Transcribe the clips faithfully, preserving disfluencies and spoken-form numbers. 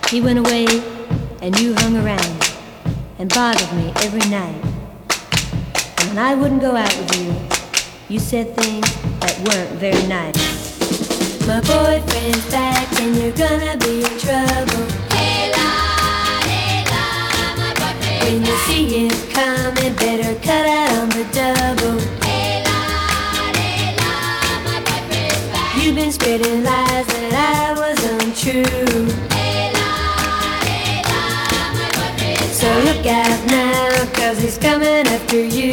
He went away and you hung around and bothered me every night. And when I wouldn't go out with you, you said things that weren't very nice. My boyfriend's back and you're gonna be in trouble. Hey la, hey la, my boyfriend's when you back. See him coming, better cut out on the double. Hey la, hey la, my boyfriend's back. You've been spreading lies that I was untrue. Hey la, hey la, my boyfriend's so back. Look out now, cause he's coming after you.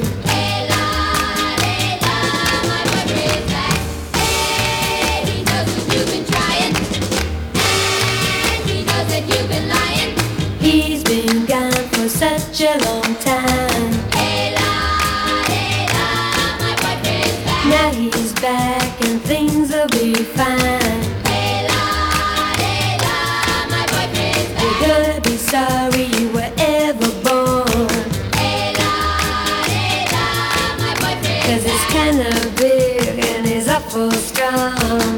Such a long time. Hey la, hey la, my boyfriend's back. Now he's back and things will be fine. Hey la, hey la, my boyfriend's back. You're gonna be sorry you were ever born. Hey la, hey la, my boyfriend's back. 'Cause it's kinda big and he's awful strong.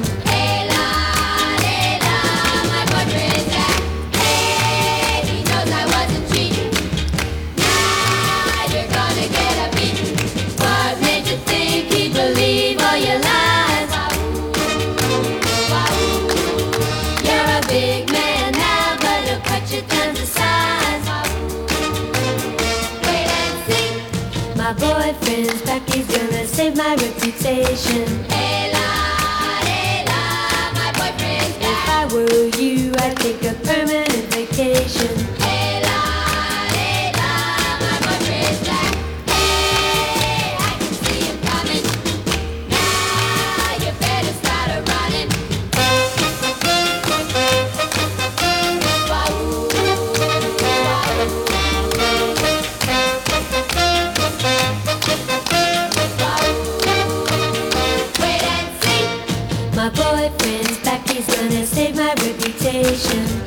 My boyfriend's back, he's gonna save my reputation. Hey la, hey la, my boyfriend's back. If I were you, I'd take a permanent vacation. Hey la, hey la, my boyfriend's back. Hey, I can see him coming. Now you better start a running. My boyfriend's back, he's gonna save my reputation.